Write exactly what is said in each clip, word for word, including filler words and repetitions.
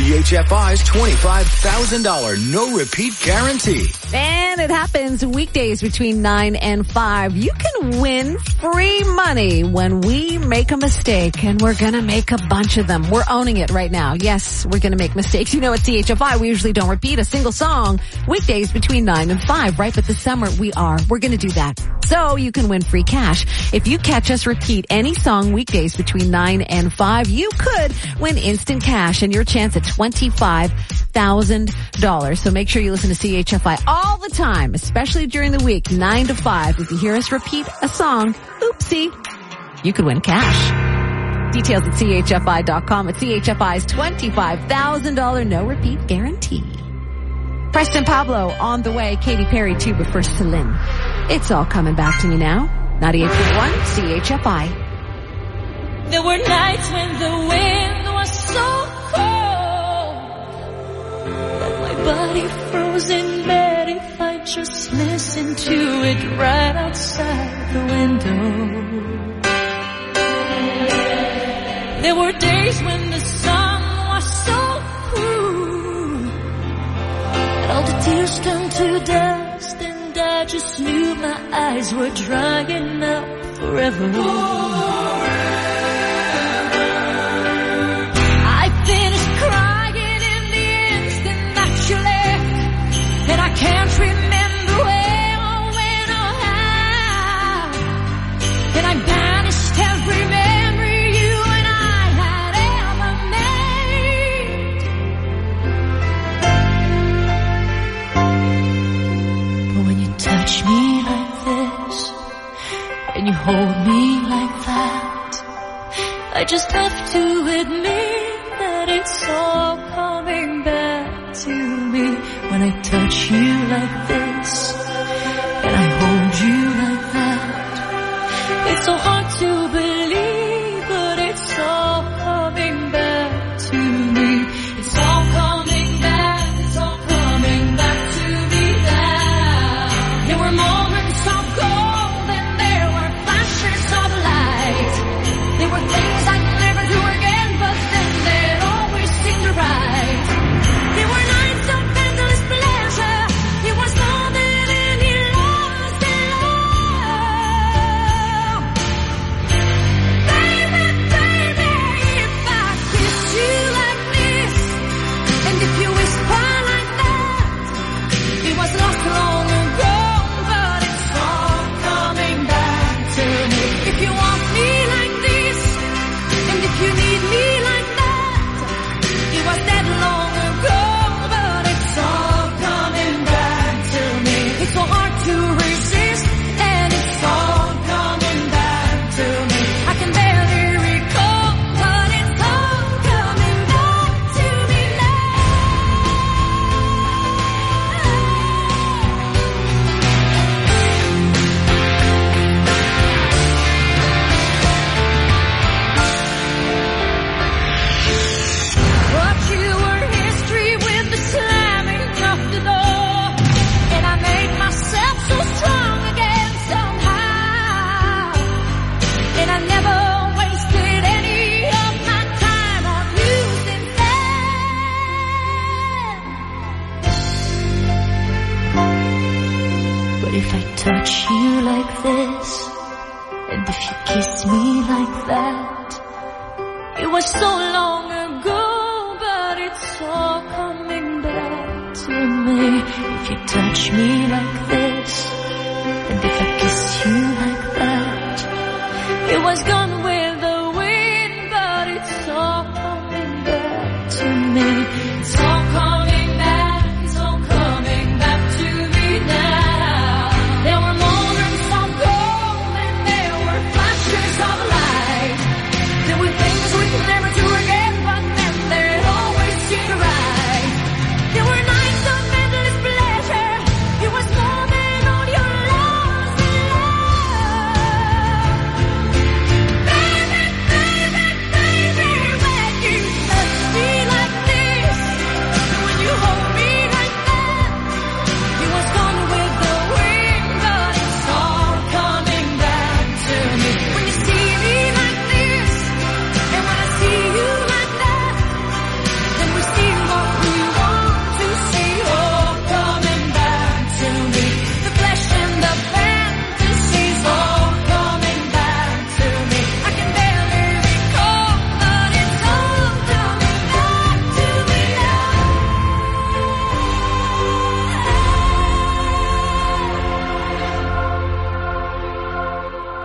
C H F I's twenty-five thousand dollars no-repeat guarantee. And it happens weekdays between nine and five. You can win free money when we make a mistake, and we're going to make a bunch of them. We're owning it right now. Yes, we're going to make mistakes. You know, at C H F I, we usually don't repeat a single song weekdays between nine and five, right? But this summer, we are. We're going to do that. So you can win free cash. If you catch us repeat any song weekdays between nine and five, you could win instant cash and your chance at twenty-five thousand dollars. So make sure you listen to C H F I all the time, especially during the week, nine to five. If you hear us repeat a song, oopsie, you could win cash. Details at C H F I dot com. At C H F I's twenty-five thousand dollars no repeat guarantee. Preston Pablo on the way. Katy Perry too, but first Celine. It's all coming back to me now. ninety-eight point one C H F I. There were nights when the wind was so cold that my body froze in bed if I just listened to it right outside the window. There were days when the sun was so cruel that all the tears turned to dust, and I just knew my eyes were drying up forever. And I can't remember where or when or how. And I banished every memory you and I had ever made. But when you touch me like this, and you hold me like that, I just have to admit that it's all coming back to me. When I touch you like this, and I hold you like that, it's so hard to believe, but it's all coming back to me. It's all coming back, it's all coming back to me now. There were moments of gold, and there were flashes of light. There were things I'd never do again, but then they'd always seem to right. There were nights of endless pleasure. It was more than any lost in love. Baby, baby, if I kiss you like this, and if you whisper like that, it was lost long ago, but it's all coming back to me. If you want me like this, and if you need me like that, it was dead long ago, but it's all coming back to me. It's so hard to resist, and it's all coming back to me. I can barely recall, but it's all coming back to me But you were history with the slamming of the door, and I made myself so strong again somehow. And I never wasted any of my time on you since then. But if I touch you like this, and if you kiss me like that, it was so long ago, but it's all coming back to me. If you touch me like this, and if I kiss you like that, it was gone with the wind, but it's all coming back to me. It's all coming back, it's all coming back to me now. There were moments of gold, and there were flashes of light. There were things we could never do again, but then they'd always seem right. There were nights of endless pleasure. It was more than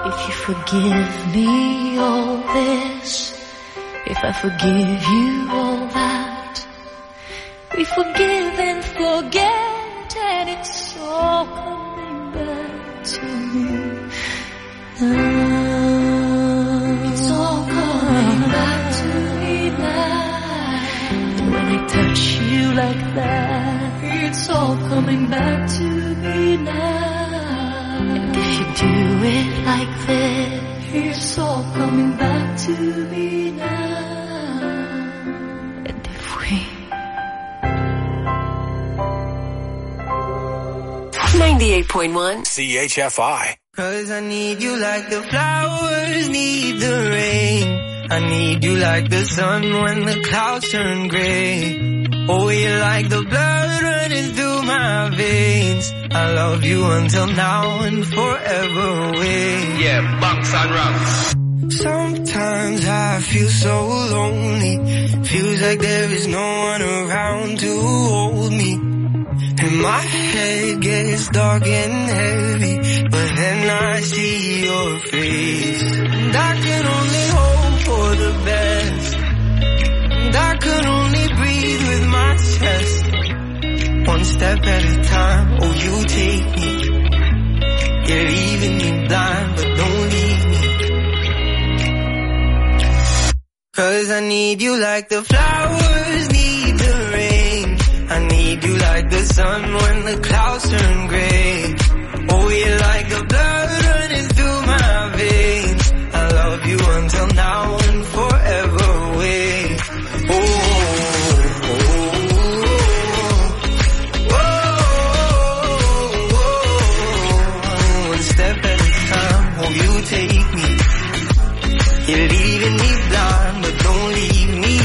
If you forgive me all this, if I forgive you all that, we forgive and forget, and it's all coming back to me now. It's all coming back to me now. And when I touch you like that, it's all coming back to me now. And if you do it like that, it's all coming back to me now. And if we ninety-eight point one C H F I. Cause I need you like the flowers need the rain. I need you like the sun when the clouds turn gray. Oh, you're like the blood running through my veins. I love you until now and forever away. Yeah, bunks and rocks. Sometimes I feel so lonely. Feels like there is no one around to hold me. And my head gets dark and heavy, but then I see your face. And I can only hope for the best. And I can only breathe with my chest. One step at a time, oh you take me. You're leaving me blind, but don't leave me. Cause I need you like the flowers need the rain. I need you like the sun when the clouds turn gray. Oh, you're like the blood running through my veins. I love you until now and forever away. Oh, oh, oh, oh, oh. One step at a time, oh, you take me. You're leaving me blind, but don't leave me.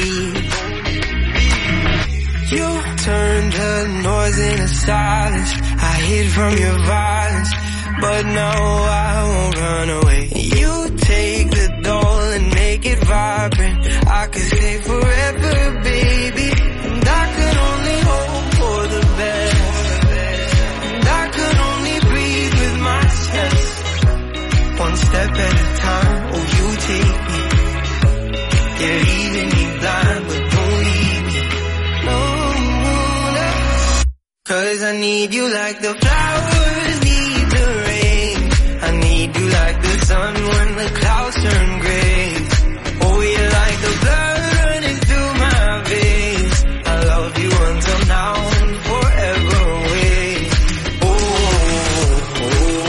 You turned the noise into silence. I hid from your violence, but now I won't run away. You take the doll and make it vibrant. I could stay forever, baby. And I could only hope for the best. And I could only breathe with my chest. One step at a time, oh you take me. You're leaving me blind, but don't leave me. No, no. Cause I need you like the flowers need the rain. I need you like the sun when the clouds turn gray. Oh, you're like the blood running through my veins. I love you until now and forever away. Oh, oh,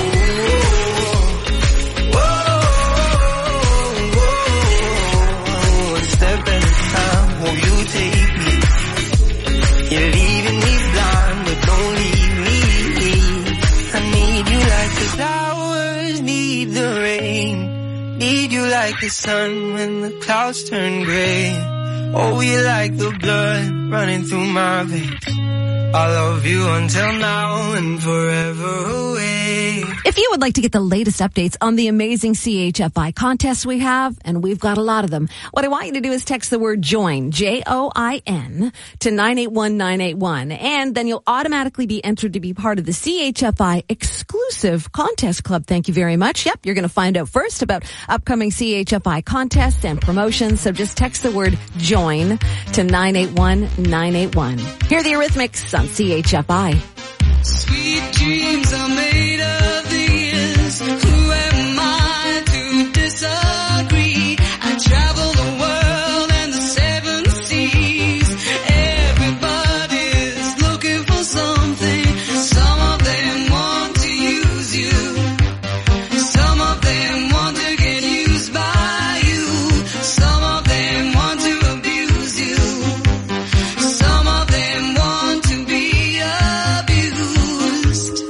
oh, oh, oh. One step at a time, oh, you take me. You're leaving me blind, but don't leave me. I need you like the flowers need the rain. Need you like the sun when the clouds turn gray. Oh, you like the blood running through my veins. I love you until now and forever away. If you would like to get the latest updates on the amazing C H F I contests we have, and we've got a lot of them, what I want you to do is text the word JOIN, J O I N, to nine eight one nine eight one, and then you'll automatically be entered to be part of the C H F I exclusive contest club. Thank you very much. Yep, you're going to find out first about upcoming C H F I contests and promotions, so just text the word JOIN to nine eight one nine eight one. Hear the Eurythmics on C H F I. Sweet dreams are made of these. Who am I to disagree? I travel the world and the seven seas. Everybody's looking for something. Some of them want to use you. Some of them want to get used by you. Some of them want to abuse you. Some of them want to be abused.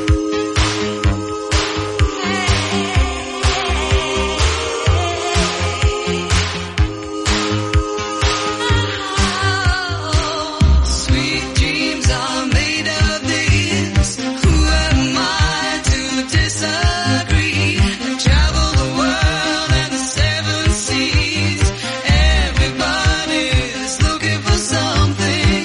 Sweet dreams are made of this. Who am I to disagree? I travel the world and the seven seas. Everybody's looking for something.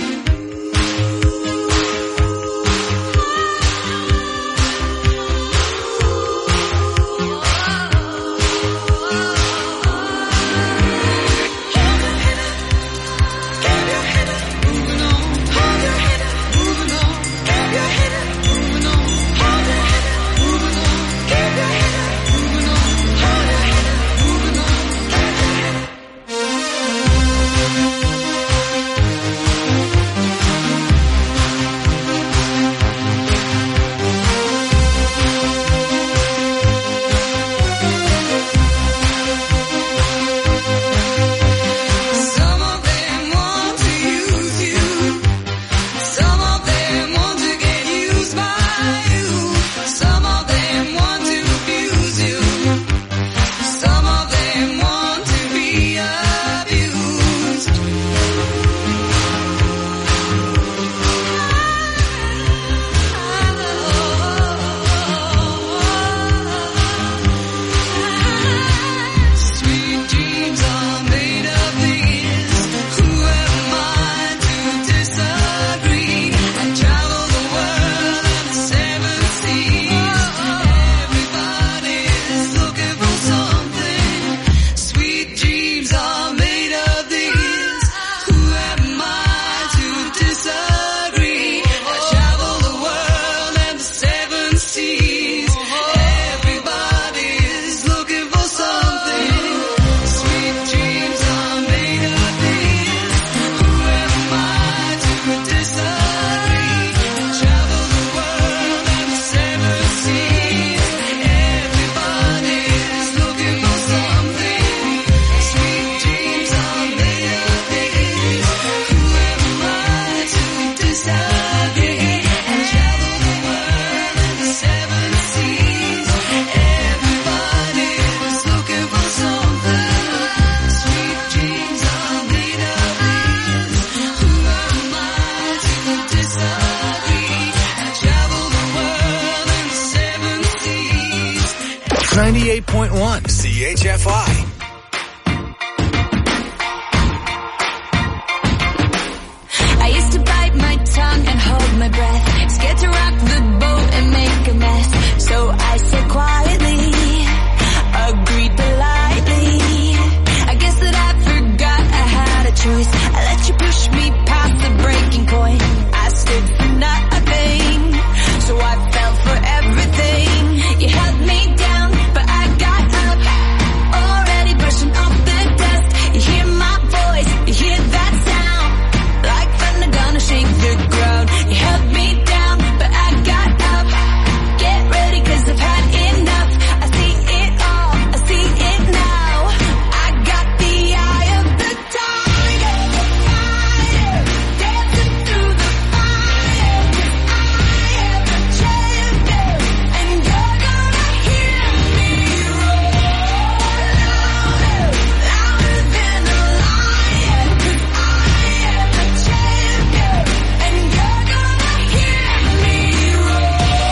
ninety-eight point one C H F I. I used to bite my tongue and hold my breath, scared to rock the boat and make a mess. So I said quietly, agreed politely. I guess that I forgot I had a choice. I let you push me past the breaking point. I stood for nothing, so I fell for everything. You held me down, but I got up, already brushing off the dust. You hear my voice, you hear that sound, like thunder gonna shake the ground. You held me down, but I got up. Get ready, cause I've had enough. I see it all, I see it now. I got the eye of the tiger, the fire, dancing through the fire. I am a champion, and you're gonna hear me roar louder, louder than a lion. Cause I am a champion, and you're gonna hear me roar.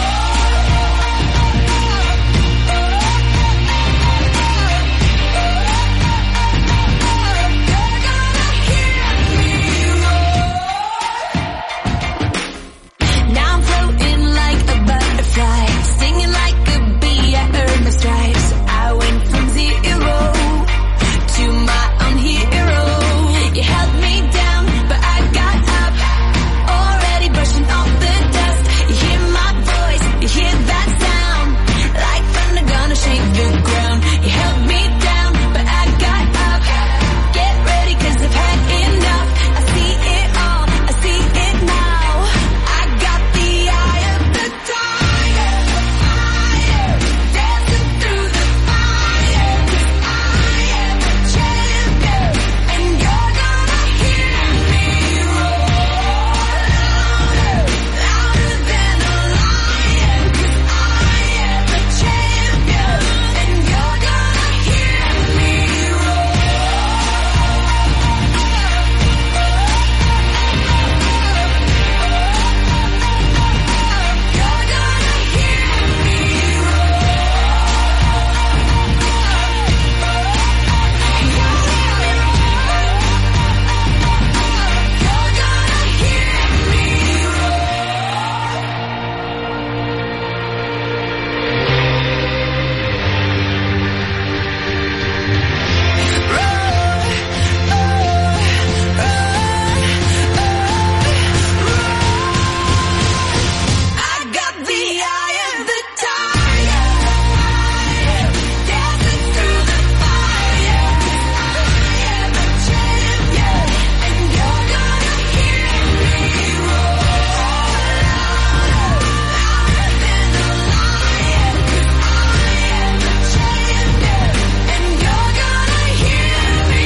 Now I'm floating like a butterfly, stinging like a bee. I earned my stripes. I went from zero to my own hero. You held me down, but I got up, already brushing off the dust. You hear my voice, you hear that sound, like thunder gonna shake the ground. You held me down, but I got up. Get ready, cause I've had enough. I see it all, I see it now. I got the eye of the tiger, the fire, dancing through the fire. Cause I am a champion, and you're gonna hear me roar louder, louder than a lion. Cause I am a champion, and you're gonna hear me roar. You're gonna hear me I got the eye of the tiger, dancing through the fire. I am a champion, and you're gonna hear me roar louder, louder than a lion. Cause I am a champion, and you're gonna hear me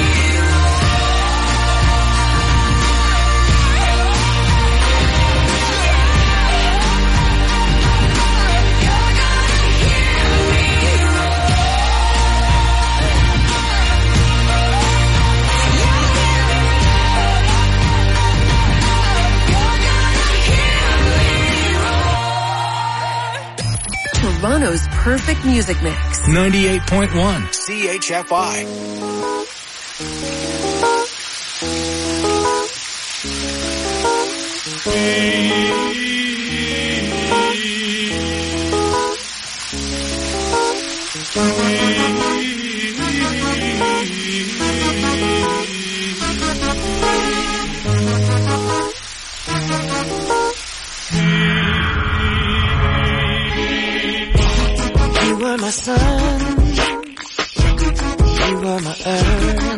Toronto's perfect music mix. ninety-eight point one C H F I. You were my sun, you were my earth.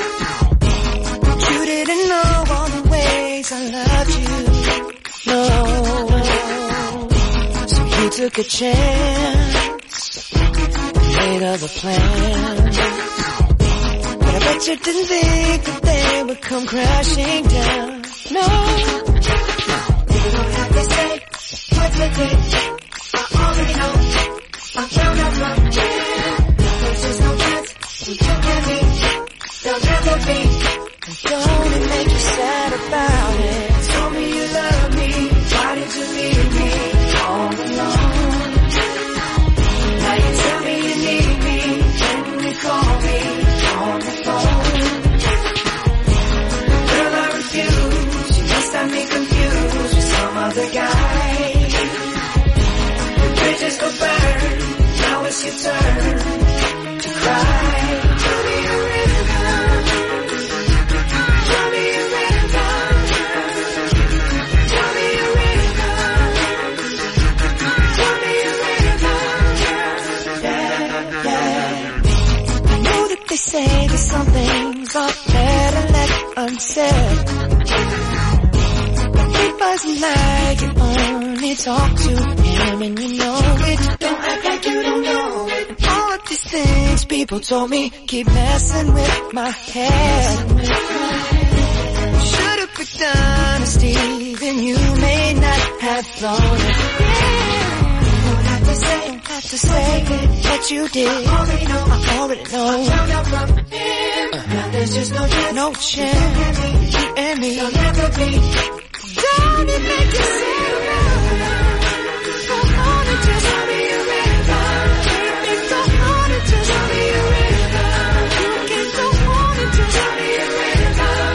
You didn't know all the ways I loved you, no. So you took a chance, made other plans. But I bet you didn't think that they would come crashing down, no. You don't have to say what's the date, I already know. I found out from here, there's just no chance you can be, there'll never be. Don't it make you sad about it? Told me you love me, why did you leave me all alone? Now you tell me you need say that some things are better left unsaid. But it wasn't like you only talk to him and you know it. Don't act like you don't know it. And all of these things people told me keep messing with my head. Should've picked honesty, then you may not have thrown it. Don't have to say, don't have to say it, but you did. I already know, I already know. I found out from him. Now there's just no chance, no chance. You and me, you'll never be. Don't it make you sad now? So hard to just tell me you're ready. It's so hard to just tell me you're ready. You get so hard to just tell me you're ready.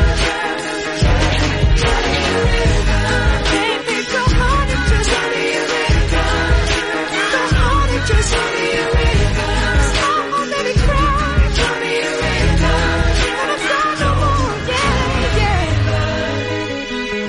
Baby, so hard to just tell me you're ready. So hard to just tell me you're ready. So hard to cry, tell me you're ready. And I'm so no more, yeah, yeah.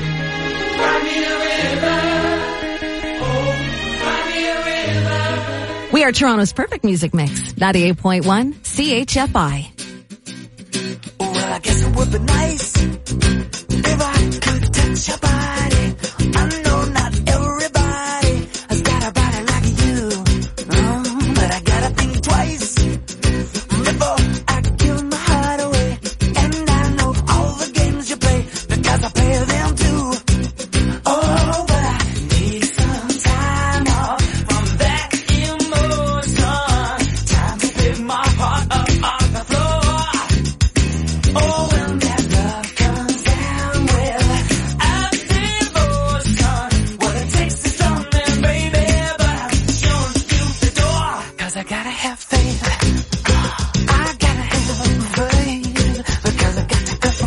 We are Toronto's perfect music mix. ninety-eight point one C H F I. Well, I guess it would be nice if I could touch your body. I know not everybody has got a body like you, um, but I gotta think twice before I give my heart away. And I know all the games you play because I play them too. Oh, but I need some time off from that emotion. Time to pick my heart up off the floor. Oh, when that love comes down with a devotion, what it takes is something, baby, but I'm showing you the door. Cause I gotta have faith. I gotta have faith. Because I got to go.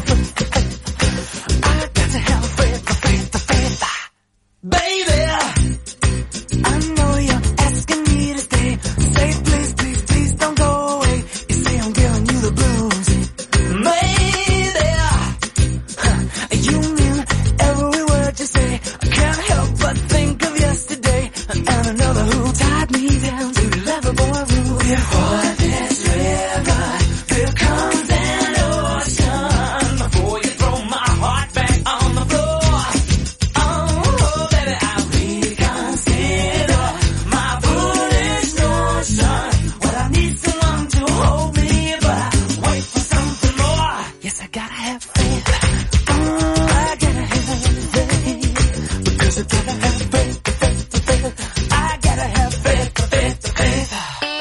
I got to have faith, faith, faith. Baby, I know you're asking me to stay. Say please, please, please don't go away. You say I'm giving you the blues. Maybe huh, you mean every word you say. I can't help but think of yesterday and another who tied me down to lovable rules. Before this river, there comes an ocean. Before you throw my heart back on the floor. Oh, baby, I reconsider my foolish notion. Well, I need someone to hold me, but I wait for something more. Yes, I gotta have faith. Oh, I gotta have faith. Because I gotta have faith, faith, faith. I gotta have faith, faith, faith.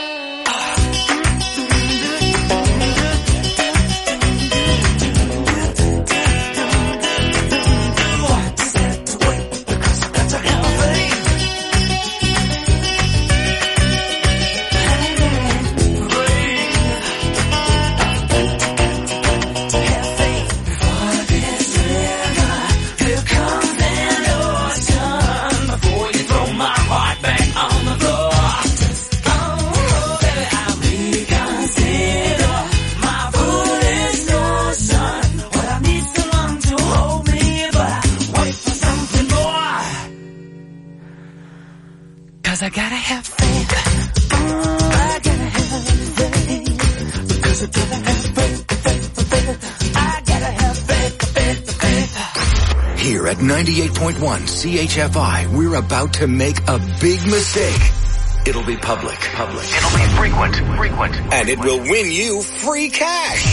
Cause I gotta have faith. Oh, I gotta have faith. Because I gotta have faith, faith, faith. I gotta have faith, faith, faith. Here at ninety-eight point one C H F I, we're about to make a big mistake. It'll be public, public. It'll be frequent, frequent. And it will win you free cash.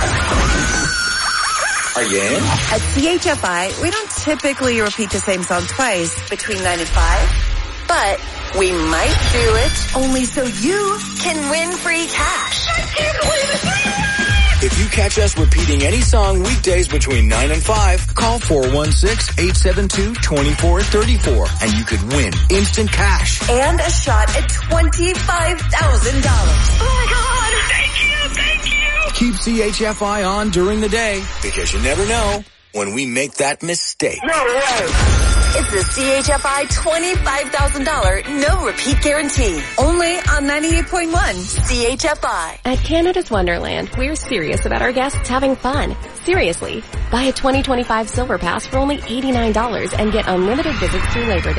Are you in? At C H F I, we don't typically repeat the same song twice between nine and five, but we might do it only so you can win free cash. I can't believe it. If you catch us repeating any song weekdays between nine and five, call four one six, eight seven two, two four three four and you could win instant cash. And a shot at twenty-five thousand dollars. Oh my God. Thank you, thank you. Keep C H F I on during the day because you never know when we make that mistake. No way. It's the C H F I twenty-five thousand dollars no repeat guarantee. Only on ninety-eight point one C H F I. At Canada's Wonderland, we're serious about our guests having fun. Seriously. Buy a twenty twenty-five Silver Pass for only eighty-nine dollars and get unlimited visits through Labor Day.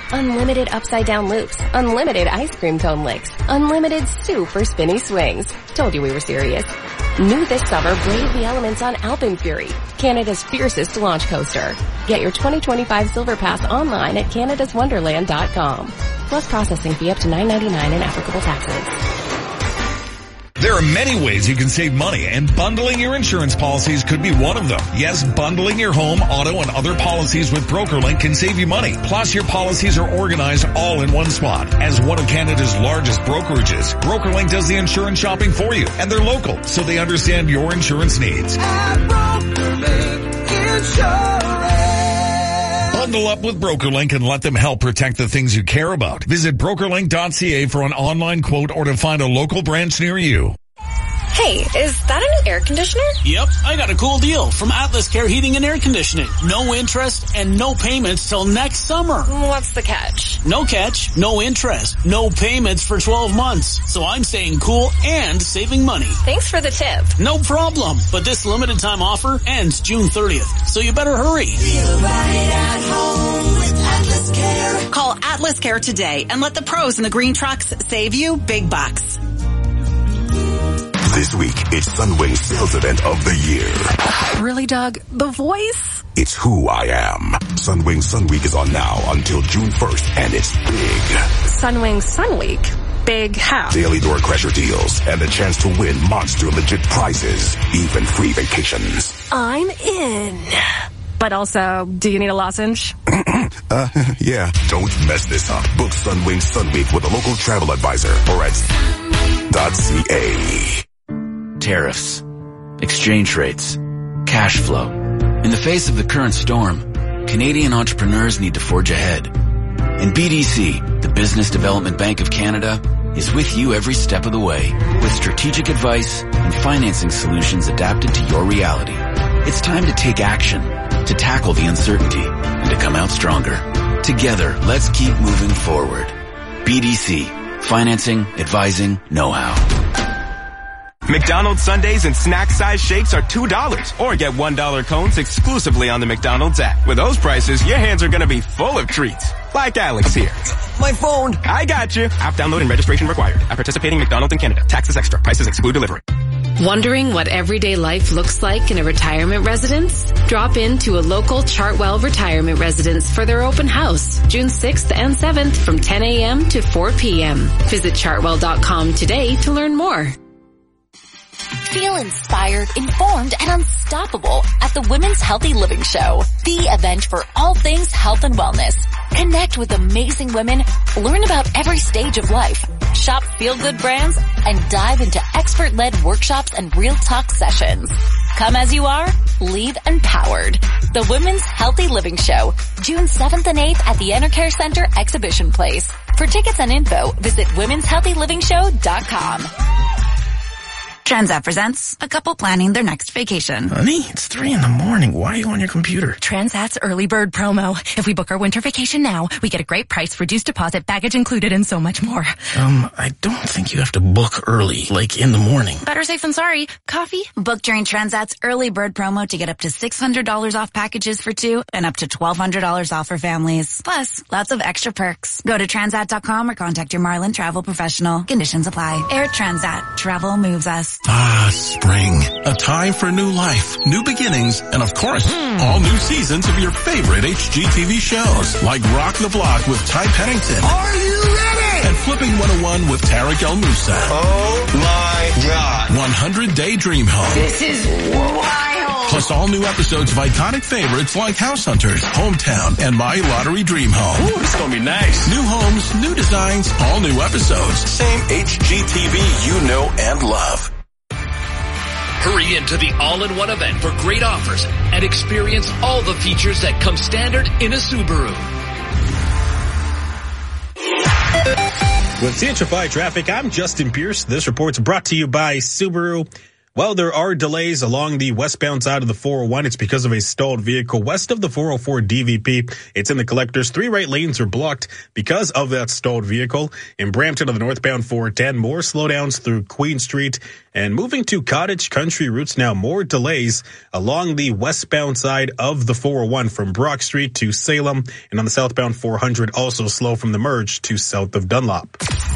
unlimited upside down loops, unlimited ice cream cone licks, unlimited super spinny swings. Told you we were serious. New this summer, brave the elements on Alpenfury, Canada's fiercest launch coaster. Get your twenty twenty-five Silver Pass online at canada's wonderland dot com. Plus processing fee up to nine ninety-nine and applicable taxes. There are many ways you can save money, and bundling your insurance policies could be one of them. Yes, bundling your home, auto, and other policies with BrokerLink can save you money. Plus, your policies are organized all in one spot. As one of Canada's largest brokerages, BrokerLink does the insurance shopping for you, and they're local, so they understand your insurance needs. At BrokerLink Insurance. Bundle up with BrokerLink and let them help protect the things you care about. Visit broker link dot c a for an online quote or to find a local branch near you. Hey, is that a new air conditioner? Yep, I got a cool deal from Atlas Care Heating and Air Conditioning. No interest and no payments till next summer. What's the catch? No catch, no interest, no payments for twelve months. So I'm staying cool and saving money. Thanks for the tip. No problem, but this limited time offer ends June thirtieth, so you better hurry. Feel right at home with Atlas Care. Call Atlas Care today and let the pros in the green trucks save you big bucks. This week, it's Sunwing's sales event of the year. Really, Doug? The voice? It's who I am. Sunwing Sun Week is on now until June first, and it's big. Sunwing Sun Week. Big how? Daily door crasher deals and the chance to win monster legit prizes, even free vacations. I'm in. But also, do you need a lozenge? uh, yeah. Don't mess this up. Book Sunwing Sun Week with a local travel advisor or at .ca. Tariffs, exchange rates, cash flow. In the face of the current storm, Canadian entrepreneurs need to forge ahead. And B D C, the Business Development Bank of Canada, is with you every step of the way with strategic advice and financing solutions adapted to your reality. It's time to take action, to tackle the uncertainty, and to come out stronger. Together, let's keep moving forward. B D C, financing, advising, know-how. McDonald's sundaes and snack-size shakes are two dollars, or get one dollar cones exclusively on the McDonald's app. With those prices, your hands are gonna be full of treats. Like Alex here. My phone. I got you. App download and registration required. At participating McDonald's in Canada. Taxes extra. Prices exclude delivery. Wondering what everyday life looks like in a retirement residence? Drop into a local Chartwell retirement residence for their open house, June sixth and seventh from ten a.m. to four p.m. Visit chartwell dot com today to learn more. Feel inspired, informed, and unstoppable at the Women's Healthy Living Show, the event for all things health and wellness. Connect with amazing women, learn about every stage of life, shop feel-good brands, and dive into expert-led workshops and real talk sessions. Come as you are, leave empowered. The Women's Healthy Living Show, June seventh and eighth at the Enercare Center Exhibition Place. For tickets and info, visit womens healthy living show dot com. Transat presents a couple planning their next vacation. Honey, it's three in the morning. Why are you on your computer? Transat's early bird promo. If we book our winter vacation now, we get a great price, reduced deposit, baggage included, and so much more. Um, I don't think you have to book early, like in the morning. Better safe than sorry. Coffee? Book during Transat's early bird promo to get up to six hundred dollars off packages for two and up to twelve hundred dollars off for families. Plus, lots of extra perks. Go to transat dot com or contact your Marlin travel professional. Conditions apply. Air Transat. Travel moves us. Ah, spring. A time for new life, new beginnings, and of course, mm. all new seasons of your favorite H G T V shows, like Rock the Block with Ty Pennington. Are you ready? And Flipping one oh one with Tarek El Moussa. Oh my God. one hundred Day Dream Home. This is wild. Plus all new episodes of iconic favorites like House Hunters, Hometown, and My Lottery Dream Home. Ooh, this is gonna be nice. New homes, new designs, all new episodes. Same H G T V you know and love. Hurry into the all-in-one event for great offers and experience all the features that come standard in a Subaru. With C H F I Traffic, I'm Justin Pierce. This report's brought to you by Subaru. Well, there are delays along the westbound side of the four oh one. It's because of a stalled vehicle west of the four oh four D V P. It's in the collectors. Three right lanes are blocked because of that stalled vehicle. In Brampton on the northbound four ten, more slowdowns through Queen Street. And moving to Cottage Country routes now, more delays along the westbound side of the four oh one from Brock Street to Salem. And on the southbound four hundred, also slow from the merge to south of Dunlop.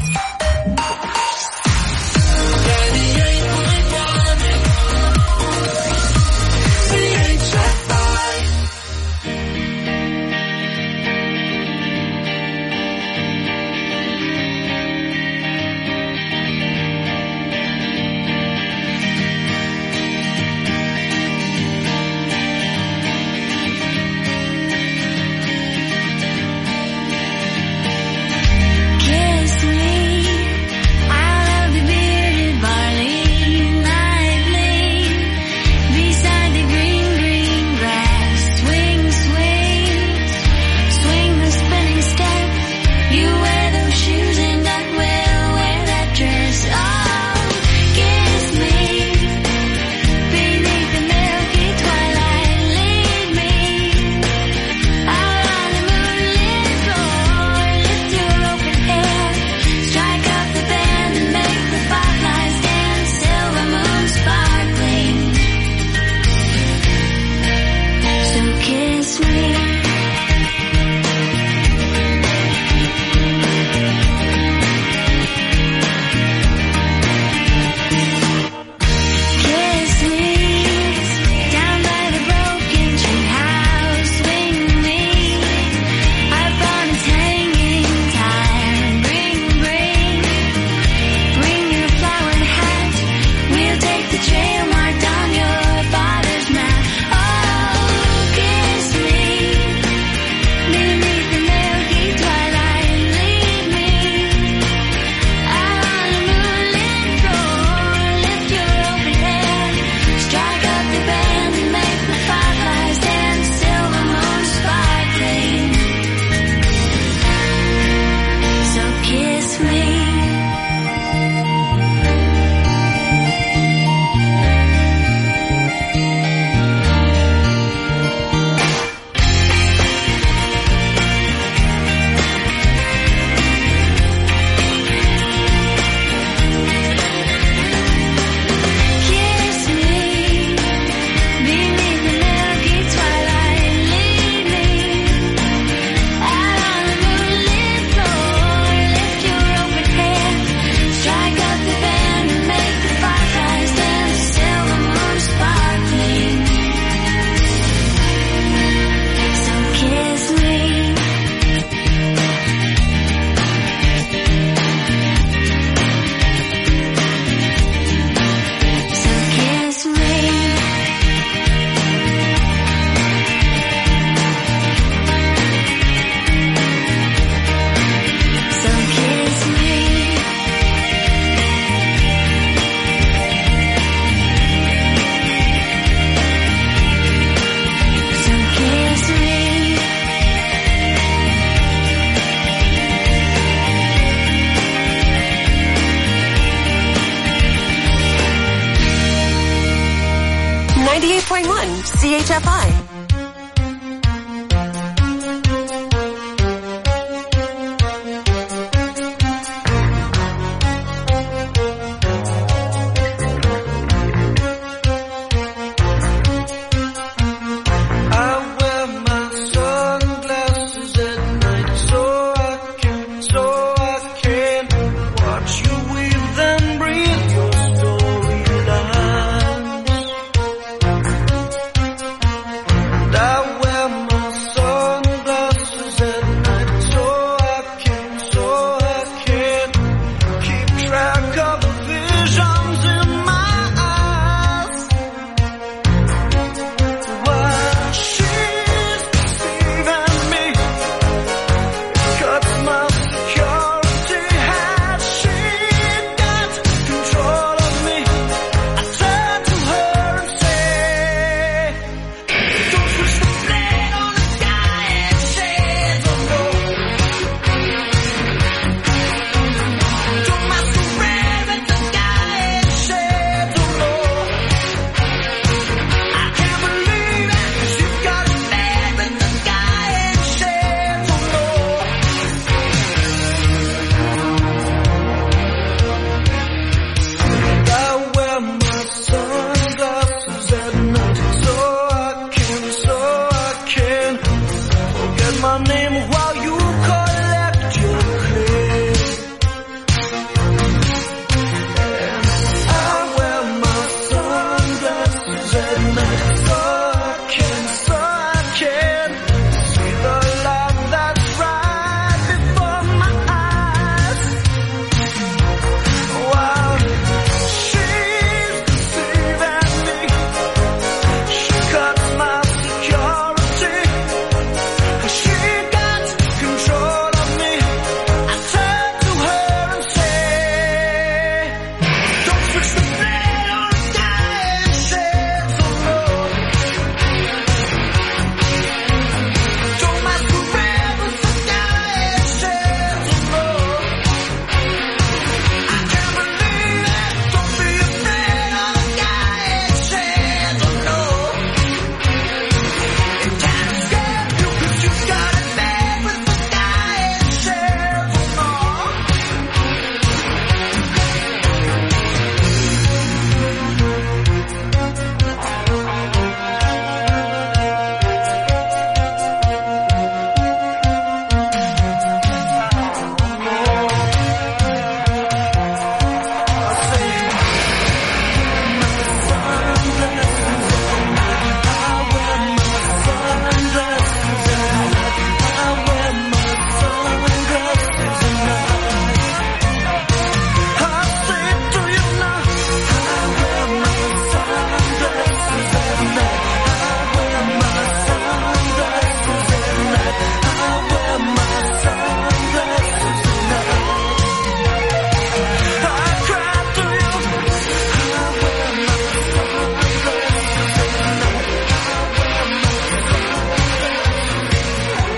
ninety-eight point one C H F I.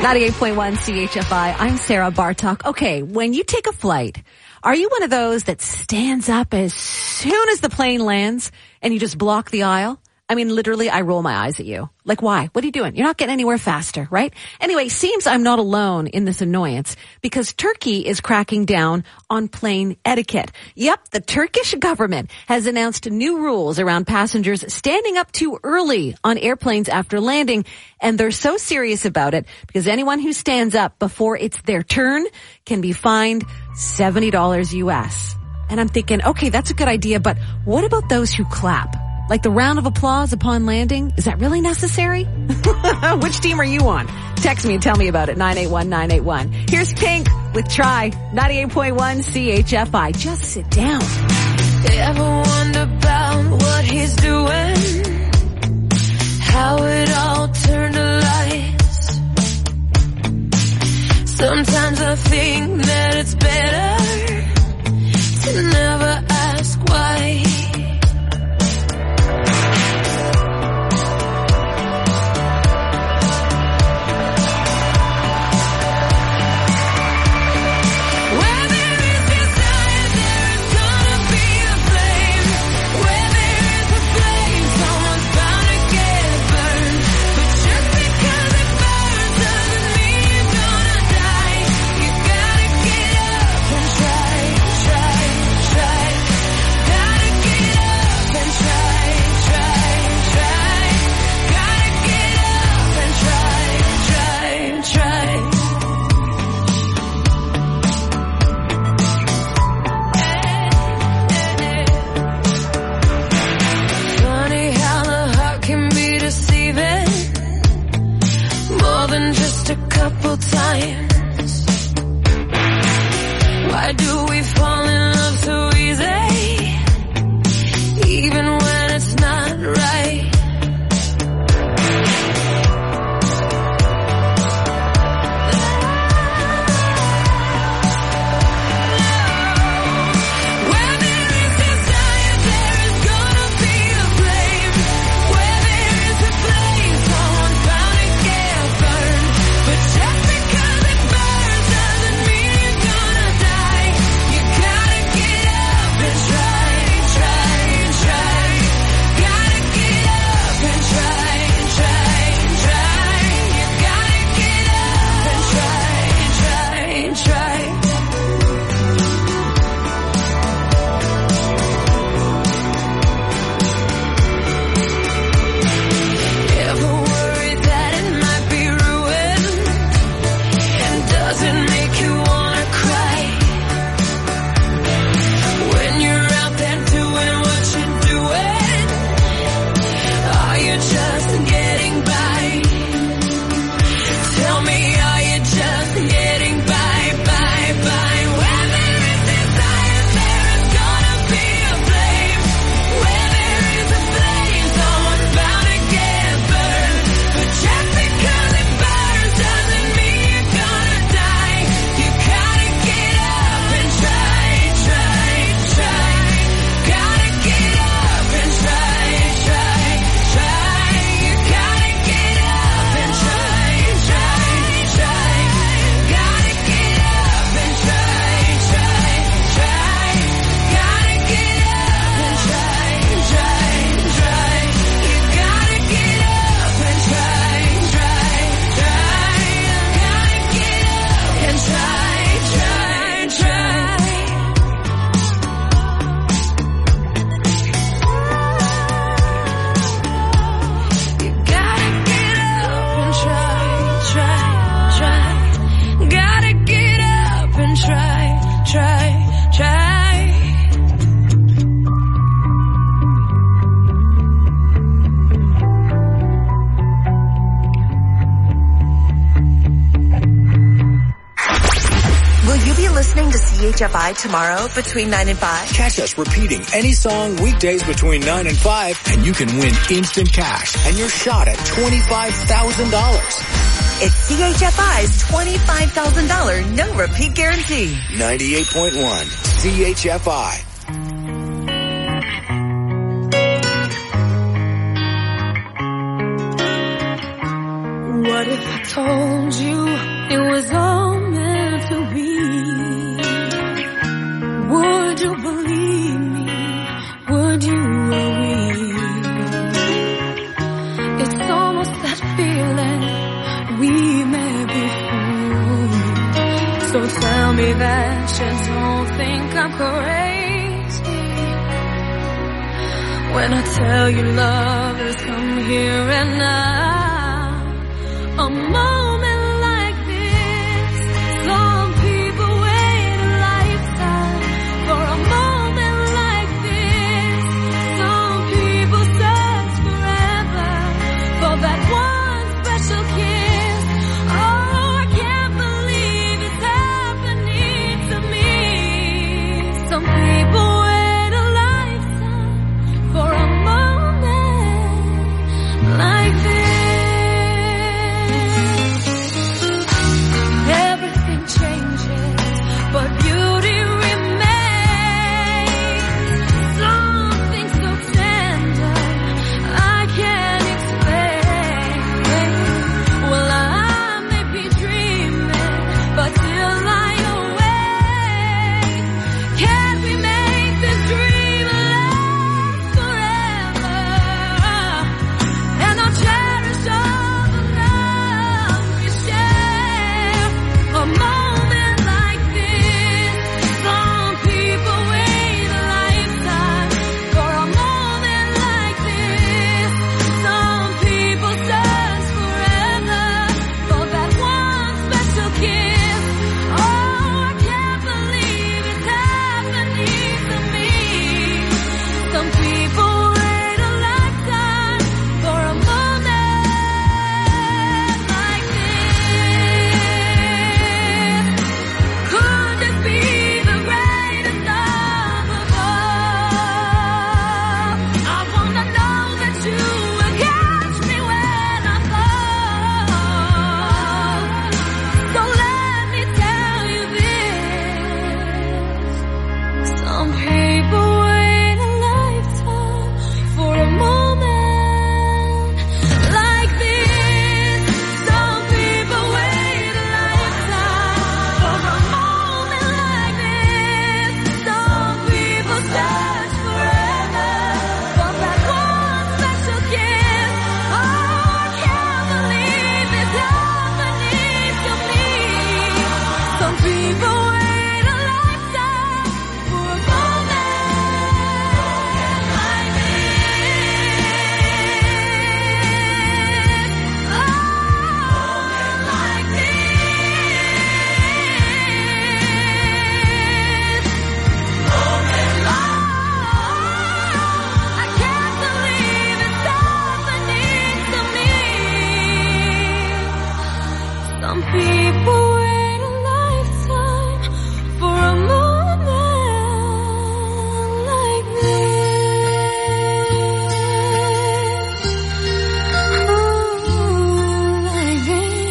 ninety-eight point one C H F I. I'm Sarah Bartok. Okay, when you take a flight, are you one of those that stands up as soon as the plane lands and you just block the aisle? I mean, literally, I roll my eyes at you. Like, why? What are you doing? You're not getting anywhere faster, right? Anyway, seems I'm not alone in this annoyance because Turkey is cracking down on plane etiquette. Yep, the Turkish government has announced new rules around passengers standing up too early on airplanes after landing, and they're so serious about it because anyone who stands up before it's their turn can be fined seventy dollars U S. And I'm thinking, okay, that's a good idea, but what about those who clap? Like the round of applause upon landing? Is that really necessary? Which team are you on? Text me and tell me about it. nine eight one nine eight one. Here's Pink with Try. ninety-eight point one C H F I. Just sit down. Ever wonder about what he's doing? How it all turned to lies? Sometimes I think that it's better to never ask why. Why do we fall in love so easy, even when it's not right? Where there is desire, there is gonna be a flame. Where there is a flame, someone's bound to get burned. But just because it burns doesn't mean you're gonna die. You gotta get up and try, try, try. Gotta get up and try, try, try. You gotta get up and try, try, try. Ever worried that it might be ruined? And does it make you wanna cry? When you're out there doing what you're doing, are you just getting by? Tell me, are you just getting by, by, by? Where there is desire, there is gonna be a flame. Where there is a flame, someone's bound to get burned. But just because it burns doesn't mean you're gonna die. You gotta get up and try, try, try. Gotta get up and try, try, try. You gotta get up and try, try, try. Gotta get up and try, try, try. Gotta get up and try, try, try. You gotta get up and try, try, try. Gotta get up and try, try, try. You gotta get up and try, try, try. Gotta get up and try, try, try. Will you be listening to C H F I tomorrow between nine and five? Catch us repeating any song weekdays between nine and five, and you can win instant cash and your shot at twenty-five thousand dollars. It's C H F I's twenty-five thousand dollars no repeat guarantee. ninety-eight point one C H F I. What if I told you it was all meant to be. Would you believe me? Would you agree? It's almost that feeling we may be fools. So tell me that you don't think I'm crazy when I tell you love has come here and now. A moment like this, some people wait a lifetime for a moment like this. Some people search forever for that one special kiss. Oh, I can't believe it's happening to me. Some people wait a lifetime for a moment like this. But beauty remains, something so tender I can't explain. Well, I may be dreaming, but still lie awake. Can't we make this dream last forever? And I'll cherish all the love we share. A moment like this. Some people wait a lifetime for a moment like this. Some people search forever for that one special kiss. Oh, I can't believe it's happening to me. Some people wait a lifetime for a moment like this. Could this be the greatest love of all? I wanna know that you will catch me when I fall. So let me tell you this. Some people wait a lifetime for a moment like this. Some people wait a lifetime for a moment like this. Some people search forever for that one special kiss. Oh, I can't believe it's happening to me. Some people wait a lifetime for a moment like this. Oh, like I can't believe it's happening to me. Some people wait a lifetime for a moment like this. Oh, like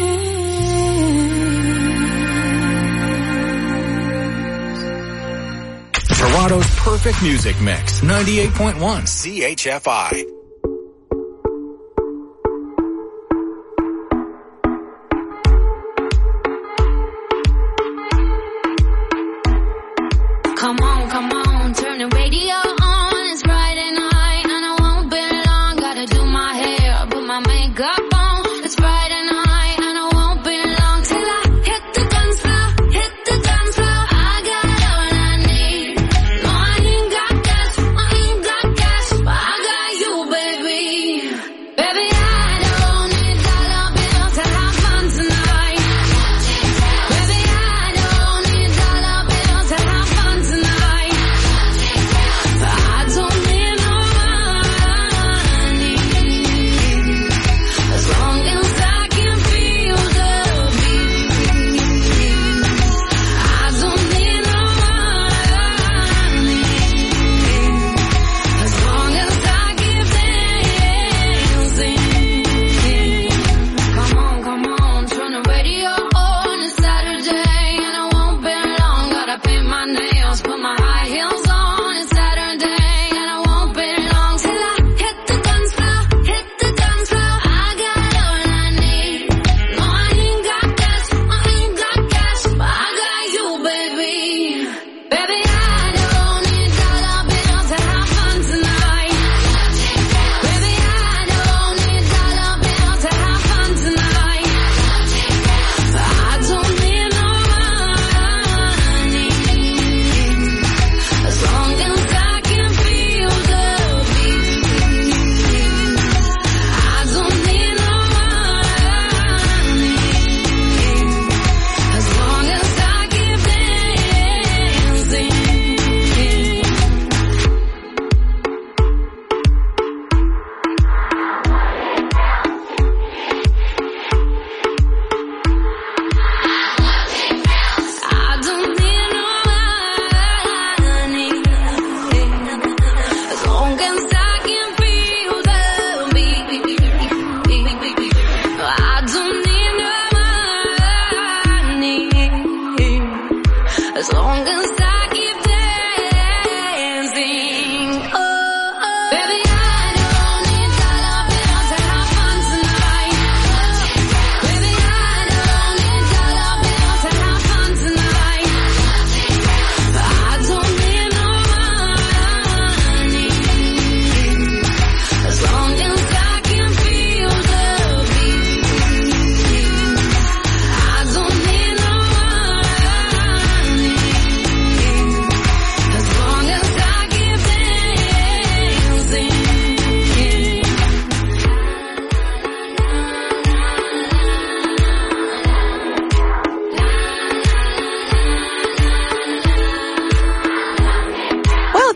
this. Toronto's perfect music mix. ninety-eight point one C H F I. Come on, come on, turn the radio on. It's Friday night and I won't be long. Gotta do my hair, put my makeup on. It's Friday night and I won't be long till I hit the dance floor, hit the dance floor. I got all I need. No, I ain't got cash, I ain't got cash, but I got you, baby.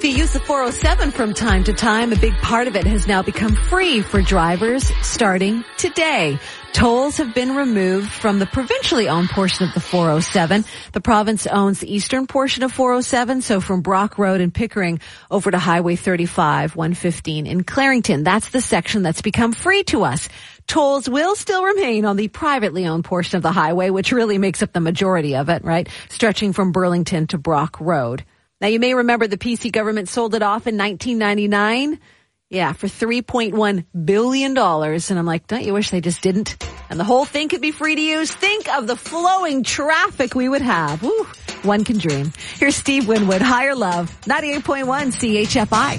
If you use the four oh seven from time to time, a big part of it has now become free for drivers starting today. Tolls have been removed from the provincially owned portion of the four oh seven. The province owns the eastern portion of four oh seven, so from Brock Road in Pickering over to Highway thirty-five, one fifteen in Clarington. That's the section that's become free to us. Tolls will still remain on the privately owned portion of the highway, which really makes up the majority of it, right? Stretching from Burlington to Brock Road. Now, you may remember the P C government sold it off in nineteen ninety-nine. Yeah, for three point one billion dollars. And I'm like, don't you wish they just didn't? And the whole thing could be free to use. Think of the flowing traffic we would have. Woo, one can dream. Here's Steve Winwood, Higher Love, ninety-eight point one C H F I.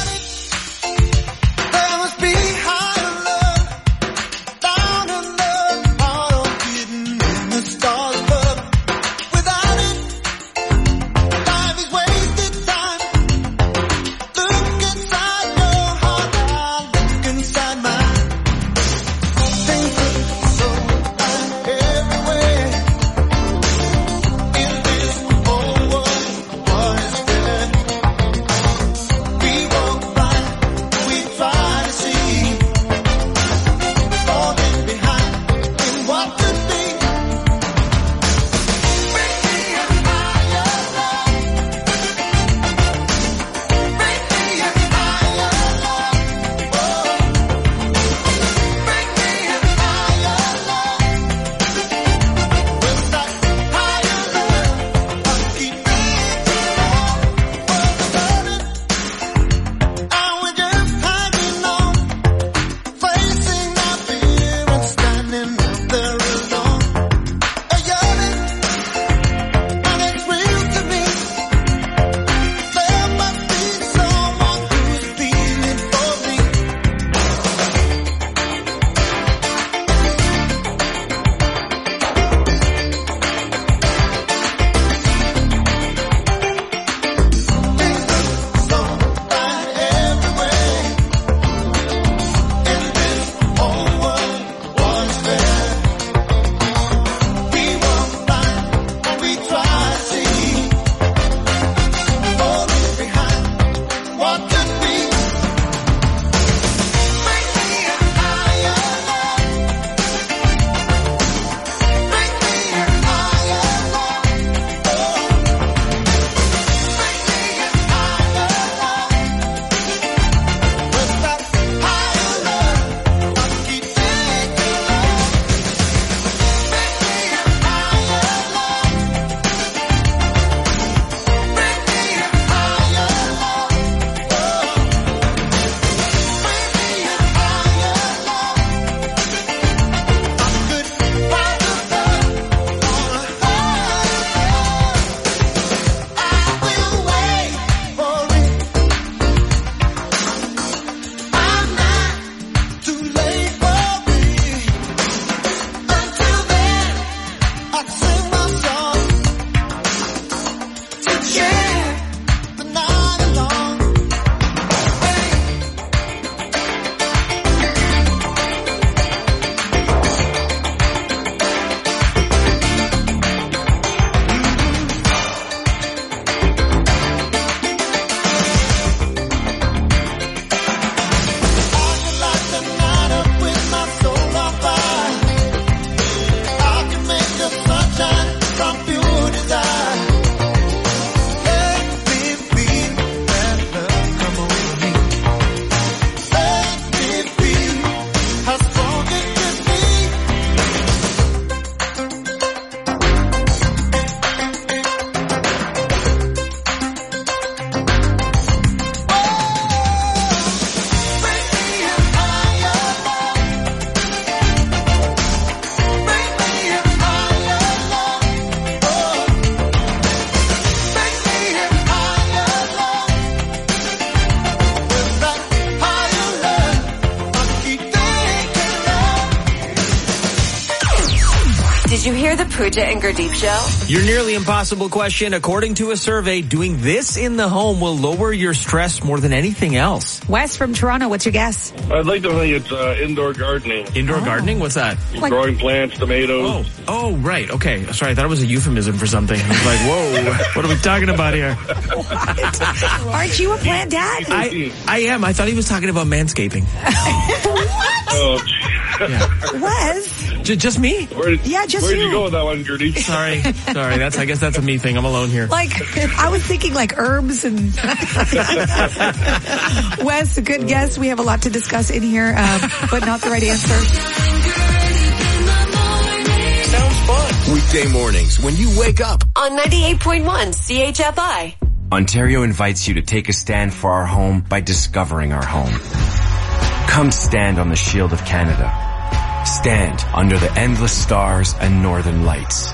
There must be higher love, louder love, all hidden in the stars above. Without it, life is wasted time. Look inside your heart, look inside mine. Things look so bad everywhere. In this whole world, what is there? We you hear the Pooja and Gurdeep show? Your nearly impossible question. According to a survey, doing this in the home will lower your stress more than anything else. Wes from Toronto, what's your guess? I'd like to think it's uh, indoor gardening. Indoor Oh. gardening? What's that? Like, growing plants, tomatoes. Oh, oh, right. Okay. Sorry, I thought it was a euphemism for something. I was like, whoa, what are we talking about here? What? Aren't you a plant dad? I, I am. I thought he was talking about manscaping. What? Oh, yeah. Wes? J- just me? Where did, Yeah, just where'd you. you go with that one, Gertie? Sorry. Sorry. That's, I guess that's a me thing. I'm alone here. Like, I was thinking like herbs and... Wes, a good guess. We have a lot to discuss in here, um, but not the right answer. Sounds fun. Weekday mornings when you wake up. On ninety-eight point one C H F I. Ontario invites you to take a stand for our home by discovering our home. Come stand on the shield of Canada. Stand under the endless stars and northern lights.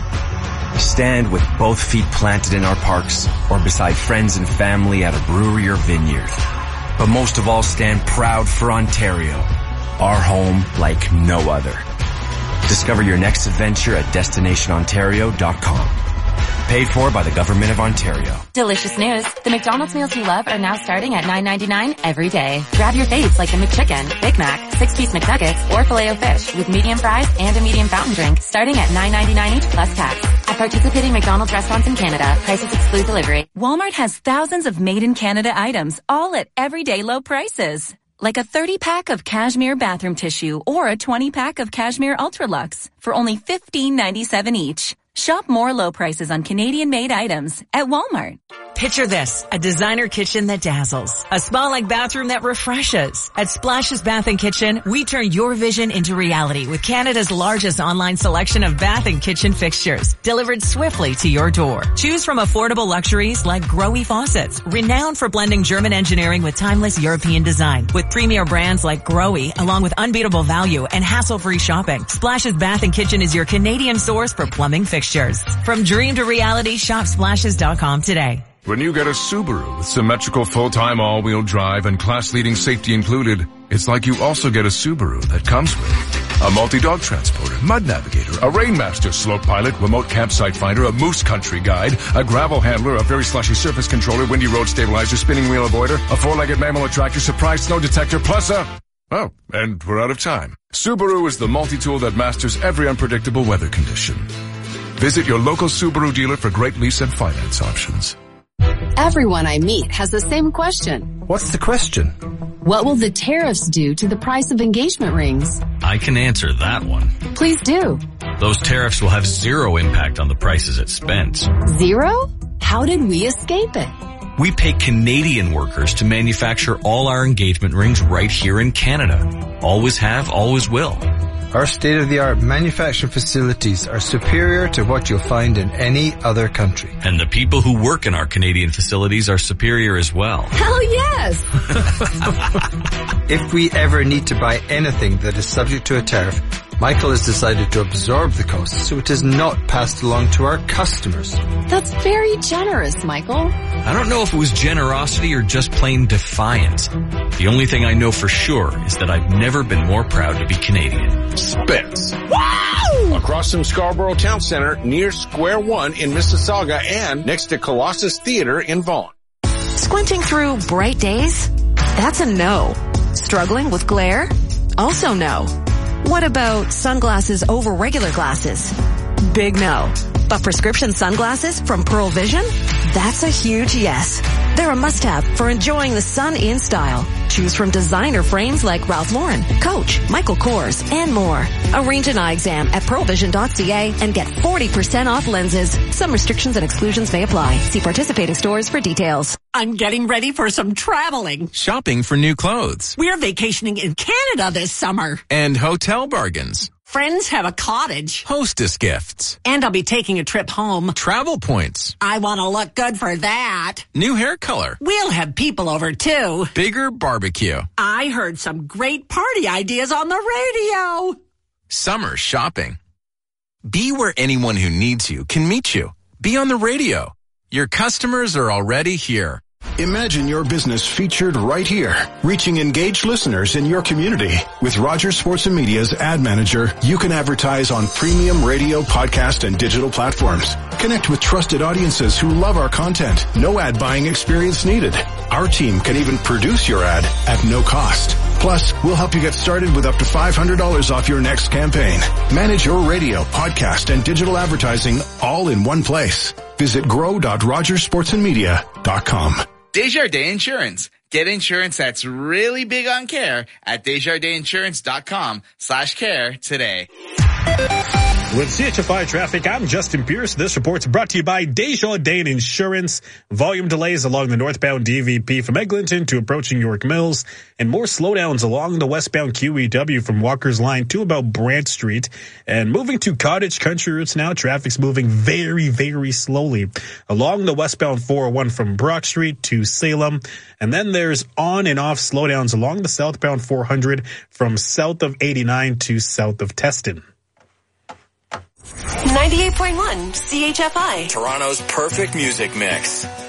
Stand with both feet planted in our parks or beside friends and family at a brewery or vineyard. But most of all, stand proud for Ontario, our home like no other. Discover your next adventure at destination ontario dot com. Paid for by the Government of Ontario. Delicious news. The McDonald's meals you love are now starting at nine ninety-nine every day. Grab your faves like the McChicken, Big Mac, six-piece McNuggets, or Filet-O-Fish with medium fries and a medium fountain drink starting at nine ninety-nine each plus tax. At participating McDonald's restaurants in Canada, prices exclude delivery. Walmart has thousands of made-in-Canada items, all at everyday low prices. Like a thirty-pack of cashmere bathroom tissue or a twenty-pack of cashmere Ultra Luxe for only fifteen ninety-seven each. Shop more low prices on Canadian-made items at Walmart. Picture this, a designer kitchen that dazzles, a spa-like bathroom that refreshes. At Splashes Bath and Kitchen, we turn your vision into reality with Canada's largest online selection of bath and kitchen fixtures, delivered swiftly to your door. Choose from affordable luxuries like Grohe faucets, renowned for blending German engineering with timeless European design. With premier brands like Grohe, along with unbeatable value and hassle-free shopping, Splashes Bath and Kitchen is your Canadian source for plumbing fixtures. From dream to reality, shop splashes dot com today. When you get a Subaru with symmetrical full-time all-wheel drive and class-leading safety included, it's like you also get a Subaru that comes with a multi-dog transporter, mud navigator, a Rainmaster slope pilot, remote campsite finder, a moose country guide, a gravel handler, a very slushy surface controller, windy road stabilizer, spinning wheel avoider, a four-legged mammal attractor, surprise snow detector, plus a... Oh, and we're out of time. Subaru is the multi-tool that masters every unpredictable weather condition. Visit your local Subaru dealer for great lease and finance options. Everyone I meet has the same question. What's the question? What will the tariffs do to the price of engagement rings? I can answer that one. Please do. Those tariffs will have zero impact on the prices at Spence. Zero? How did we escape it? We pay Canadian workers to manufacture all our engagement rings right here in Canada. Always have, always will. Our state-of-the-art manufacturing facilities are superior to what you'll find in any other country. And the people who work in our Canadian facilities are superior as well. Hell yes! If we ever need to buy anything that is subject to a tariff, Michael has decided to absorb the cost so it is not passed along to our customers. That's very generous, Michael. I don't know if it was generosity or just plain defiance. The only thing I know for sure is that I've never been more proud to be Canadian. Spence. Wow! Across from Scarborough Town Center, near Square One in Mississauga, and next to Colossus Theater in Vaughan. Squinting through bright days? That's a no. Struggling with glare? Also no. What about sunglasses over regular glasses? Big no. But prescription sunglasses from Pearl Vision? That's a huge yes. They're a must-have for enjoying the sun in style. Choose from designer frames like Ralph Lauren, Coach, Michael Kors, and more. Arrange an eye exam at pearl vision dot c a and get forty percent off lenses. Some restrictions and exclusions may apply. See participating stores for details. I'm getting ready for some traveling. Shopping for new clothes. We're vacationing in Canada this summer. And hotel bargains. Friends have a cottage. Hostess gifts. And I'll be taking a trip home. Travel points. I want to look good for that. New hair color. We'll have people over too. Bigger barbecue. I heard some great party ideas on the radio. Summer shopping. Be where anyone who needs you can meet you. Be on the radio. Your customers are already here. Imagine your business featured right here, reaching engaged listeners in your community. With Rogers Sports and Media's Ad Manager, you can advertise on premium radio, podcast, and digital platforms. Connect with trusted audiences who love our content. No ad buying experience needed. Our team can even produce your ad at no cost. Plus, we'll help you get started with up to five hundred dollars off your next campaign. Manage your radio, podcast, and digital advertising all in one place. Visit grow dot rogers sports and media dot com. Desjardins Insurance. Get insurance that's really big on care at desjardins insurance dot com slash care today. With C H F I Traffic, I'm Justin Pierce. This report's brought to you by Desjardins Insurance. Volume delays along the northbound D V P from Eglinton to approaching York Mills, and more slowdowns along the westbound Q E W from Walker's Line to about Brant Street. And moving to Cottage Country routes now, traffic's moving very, very slowly along the westbound four oh one from Brock Street to Salem. And then there's on and off slowdowns along the southbound four hundred from south of eighty-nine to south of Teston. ninety-eight point one C H F I. Toronto's perfect music mix.